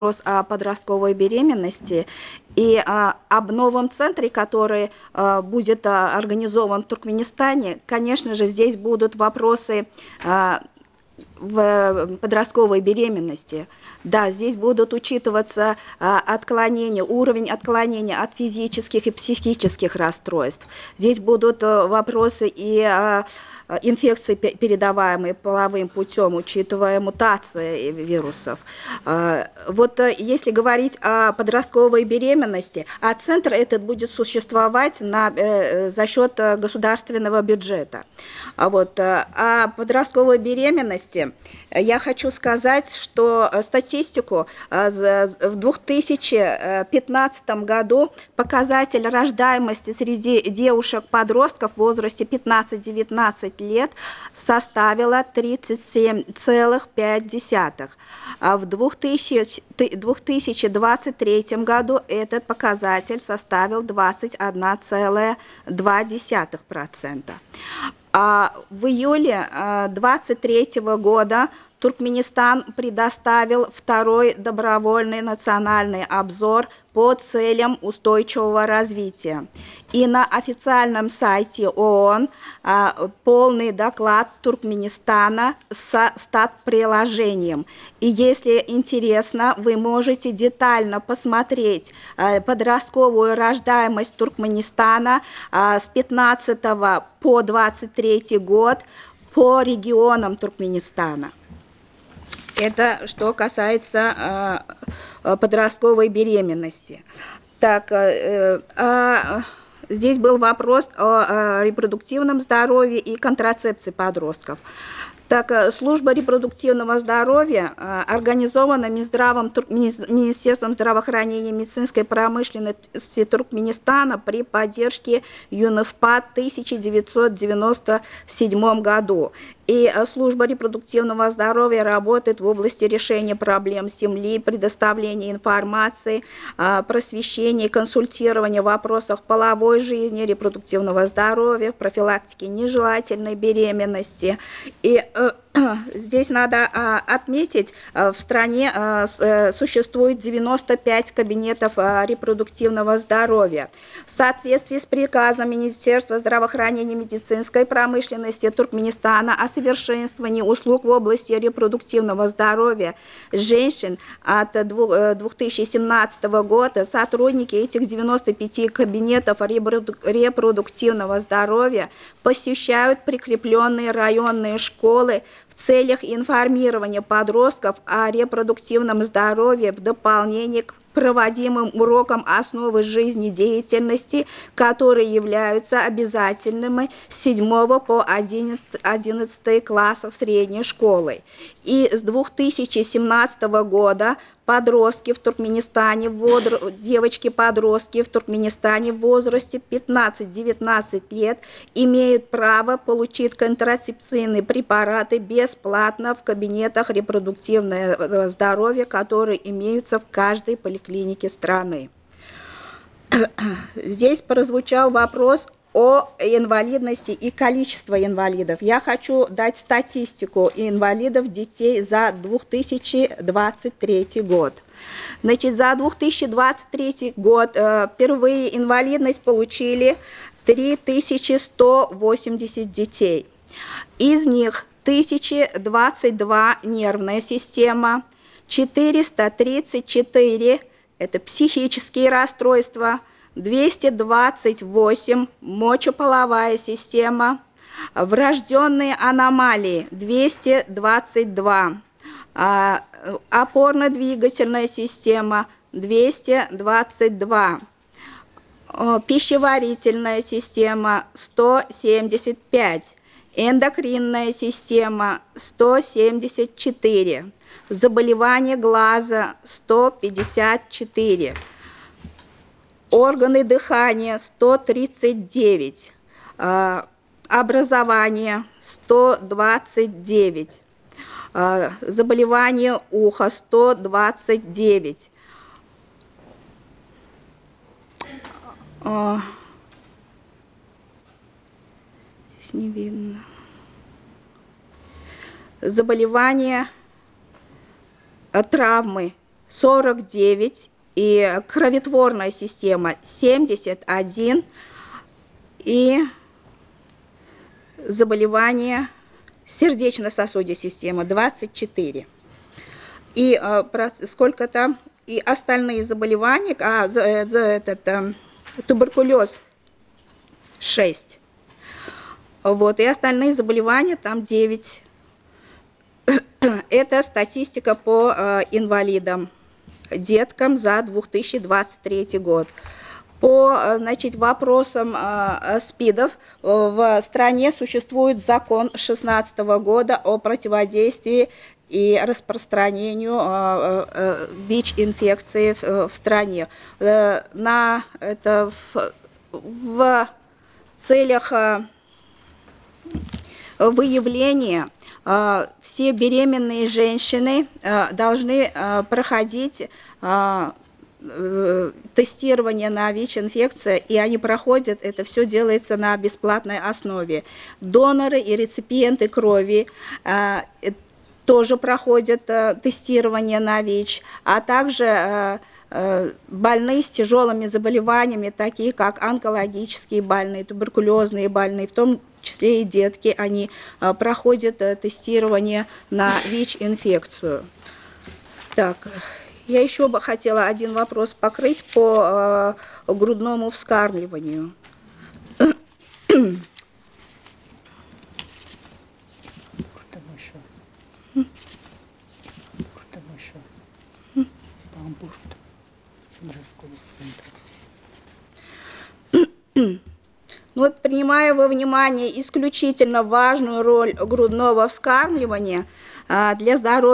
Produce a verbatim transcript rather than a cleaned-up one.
вопрос о подростковой беременности и а, об новом центре, который а, будет а, организован в Туркменистане. Конечно же, здесь будут вопросы а, в подростковой беременности. Да, здесь будут учитываться а, отклонения, уровень отклонения от физических и психических расстройств. Здесь будут а, вопросы и а, инфекции, передаваемые половым путем, учитывая мутации вирусов. А, вот если говорить о подростковой беременности, а центр этот будет существовать на, э, за счет государственного бюджета. А вот о подростковой беременности я хочу сказать, что статистику в две тысячи пятнадцатом году показатель рождаемости среди девушек-подростков в возрасте пятнадцать-девятнадцать лет составила тридцать семь целых пять десятых. А в две тысячи двадцать третьем году этот показатель составил двадцать одна целая две десятых процента. А в июле двадцать третьего года Туркменистан предоставил второй добровольный национальный обзор по целям устойчивого развития. И на официальном сайте ООН а, полный доклад Туркменистана со стат-приложением. И если интересно, вы можете детально посмотреть а, подростковую рождаемость Туркменистана а, с пятнадцатого по двадцать третий год по регионам Туркменистана. Это что касается э, подростковой беременности. Так, э, э, здесь был вопрос о, о репродуктивном здоровье и контрацепции подростков. Так, служба репродуктивного здоровья организована Минздравом, Министерством здравоохранения и медицинской промышленности Туркменистана при поддержке ЮНФПА в тысяча девятьсот девяносто седьмом году. И служба репродуктивного здоровья работает в области решения проблем семьи, предоставления информации, просвещения, консультирования в вопросах половой жизни, репродуктивного здоровья, профилактики нежелательной беременности. И здесь надо отметить, в стране существует девяносто пять кабинетов репродуктивного здоровья. В соответствии с приказом Министерства здравоохранения и медицинской промышленности Туркменистана о совершенствовании услуг в области репродуктивного здоровья женщин от две тысячи семнадцатого года сотрудники этих девяноста пяти кабинетов репродуктивного здоровья посещают прикрепленные районные школы в целях информирования подростков о репродуктивном здоровье в дополнение к проводимым урокам основы жизнедеятельности, которые являются обязательными с седьмого по одиннадцатый классов средней школы. И с две тысячи семнадцатого года подростки в Туркменистане, девочки-подростки в Туркменистане в возрасте пятнадцать-девятнадцать лет имеют право получить контрацептивные препараты бесплатно в кабинетах репродуктивного здоровья, которые имеются в каждой поликлинике страны. Здесь прозвучал вопрос о инвалидности и количество инвалидов. Я хочу дать статистику инвалидов детей за две тысячи двадцать третий год. Значит, за две тысячи двадцать третий год э, впервые инвалидность получили три тысячи сто восемьдесят детей. Из них тысяча двадцать два нервная система, четыреста тридцать четыре это психические расстройства, двести двадцать восемь мочеполовая система, врожденные аномалии двести двадцать два, а, опорно-двигательная система двести двадцать два, пищеварительная система сто семьдесят пять, эндокринная система сто семьдесят четыре, заболевания глаза сто пятьдесят четыре, органы дыхания сто тридцать девять, образование сто двадцать девять, заболевания уха сто двадцать девять. Здесь не видно. Заболевания, травмы сорок девять, и кроветворная система семьдесят один, и заболевания сердечно-сосудистой системы двадцать четыре. И а, про, сколько там, и остальные заболевания, а, за, за этот а, туберкулез шесть. Вот, и остальные заболевания там девять. Это статистика по а, инвалидам, деткам за две тысячи двадцать третий год. По, значит, вопросам э, СПИДов в стране существует закон шестнадцатого года о противодействии и распространению э, э, ВИЧ-инфекции в, в стране. Э, на, это в, в целях э, выявления э, все беременные женщины э, должны э, проходить э, тестирование на ВИЧ-инфекцию, и они проходят, это все делается на бесплатной основе. Доноры и реципиенты крови э, тоже проходят э, тестирование на ВИЧ, а также э, э, больные с тяжелыми заболеваниями, такие как онкологические больные, туберкулезные больные, в том числе и детки, они э, проходят э, тестирование на ВИЧ-инфекцию. Так. Я еще бы хотела один вопрос покрыть по э, грудному вскармливанию. Ну, вот, принимая во внимание исключительно важную роль грудного вскармливания э, для здоровья